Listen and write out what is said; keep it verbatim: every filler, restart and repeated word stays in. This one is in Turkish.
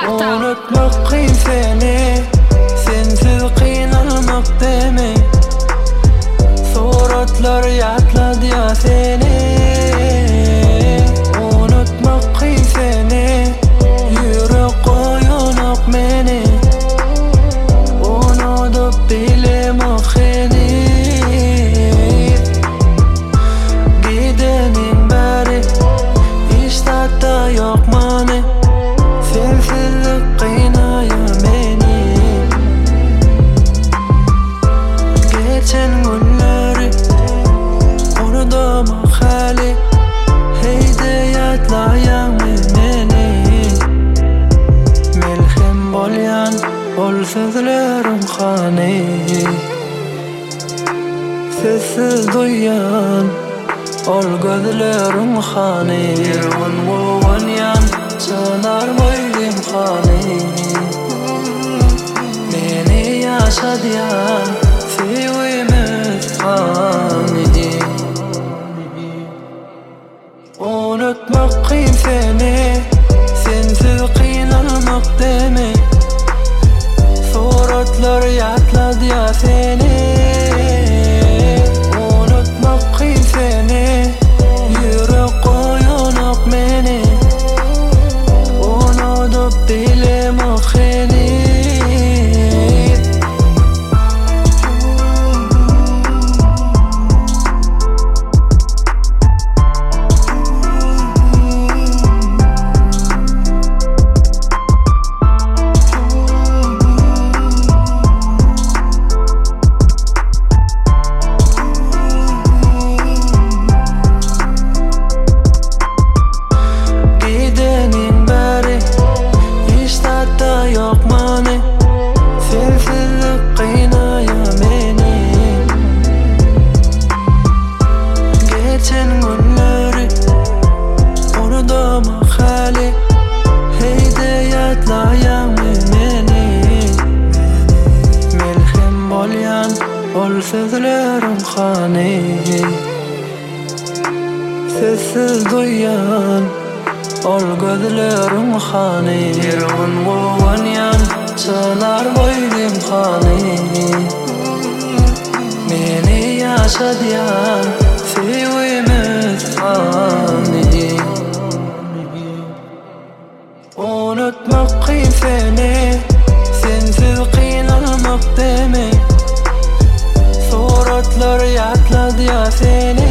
nokta. Unutmak kıyım seni, sensiz qiynalmak deme. Suratlar yatladı ya seni. Unutmak kıyım seni, yürek koyunak meni. Unutup bilemek seni. Gidenin beri hiç tatta yok mani. Sensizlik kıynaya beni. Geçen günleri unutmak hali. Heyde yatlayan meni. Melhem bolyan ol sözlerim khani. Sessiz duyan ol gözlerim khani. Yerun govan yan çalar boylim khani. Beni yaşadyan sevimiz khani. Unutmak kıyım seni, sensiz qiynalmak deme. Suratlar yatladı ya seni. Unutmak kıyım seni, yürek koyunak meni. Unutup bilemek seni. Yok mani, sensizlik qiynaya beni. Geçen günleri unutmak hali. Heyde yatlayan meni. Melhem bolyan ol sözlerim khani. Sessiz duyan ol gözlerim khani. Yerun govan yan çalar boylim khani. Beni yaşadyan sevimiz khani. Unutmak kıyım seni, sensiz qiynalmak deme. Suratlar yatladı ya seni.